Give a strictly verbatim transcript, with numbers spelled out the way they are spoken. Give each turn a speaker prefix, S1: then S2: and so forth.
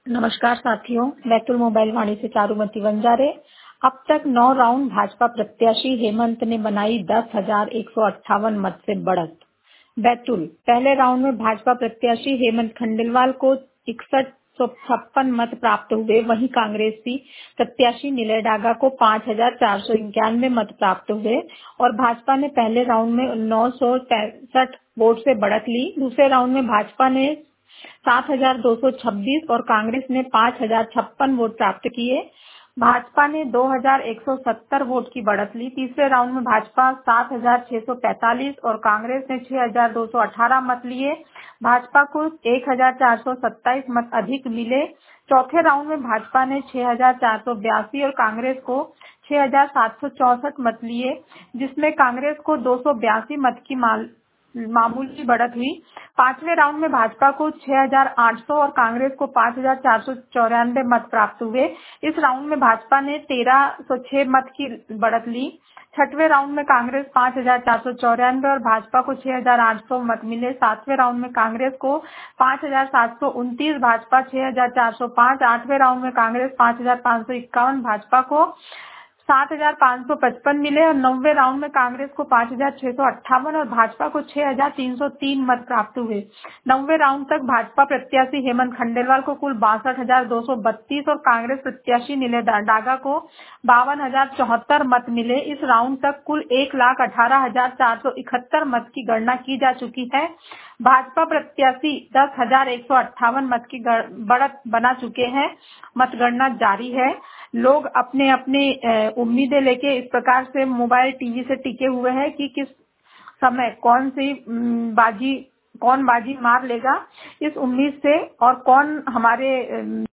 S1: नमस्कार साथियों, बैतूल मोबाइल वाणी से चारुमती वंजारे। अब तक नौ राउंड भाजपा प्रत्याशी हेमंत ने बनाई दस हजार एक सौ अट्ठावन मत से बढ़त। बैतूल पहले राउंड में भाजपा प्रत्याशी हेमंत खंडेलवाल को इकसठ सौ छप्पन मत प्राप्त हुए। वहीं कांग्रेसी प्रत्याशी निलय डागा को पाँच हजार चार सौ इक्यानवे मत प्राप्त हुए और भाजपा ने पहले राउंड में नौ सौ पैंसठ वोट से बढ़त ली। दूसरे राउंड में भाजपा ने सात हजार दो सौ छब्बीस और कांग्रेस ने पाँच हजार छप्पन वोट प्राप्त किए। भाजपा ने दो हजार एक सौ सत्तर वोट की बढ़त ली। तीसरे राउंड में भाजपा सात हजार छह सौ पैंतालीस और कांग्रेस ने छह हजार दो सौ अठारह मत लिए। भाजपा को एक हजार चार सौ सत्ताईस मत अधिक मिले। चौथे राउंड में भाजपा ने छह हजार चार सौ बयासी और कांग्रेस को छह हजार सात सौ चौसठ मत लिए, जिसमें कांग्रेस को दो सौ बयासी मत की माल मामूली बढ़त हुई। पांचवें राउंड में भाजपा को छह हजार आठ सौ और कांग्रेस को पाँच हजार चार सौ चौरानवे मत प्राप्त हुए। इस राउंड में भाजपा ने तेरह सौ छह मत की बढ़त ली। छठवें राउंड में कांग्रेस पाँच हजार चार सौ चौरानवे और भाजपा को छह हजार आठ सौ मत मिले। सातवें राउंड में कांग्रेस को पाँच हजार सात सौ उनतीस, भाजपा छह हजार चार सौ पाँच। आठवें राउंड में कांग्रेस पाँच हजार पाँच सौ इक्यावन, भाजपा को सात हजार पाँच सौ पचपन मिले और नौवे राउंड में कांग्रेस को पाँच हजार छह सौ अट्ठावन और भाजपा को छह हजार तीन सौ तीन मत प्राप्त हुए। नौवे राउंड तक भाजपा प्रत्याशी हेमंत खंडेलवाल को कुल बासठ हजार दो सौ बत्तीस और कांग्रेस प्रत्याशी निलय डागा को बावन हजार चौहत्तर मत मिले। इस राउंड तक कुल एक लाख अठारह हजार चार सौ इकहत्तर मत की गणना की जा चुकी है। भाजपा प्रत्याशी दस हजार एक सौ अट्ठावन मत की बढ़त बना चुके हैं। मतगणना जारी है। लोग अपने अपने उम्मीदें लेके इस प्रकार से मोबाइल टीवी से टिके हुए हैं कि किस समय कौन सी बाजी कौन बाजी मार लेगा, इस उम्मीद से, और कौन हमारे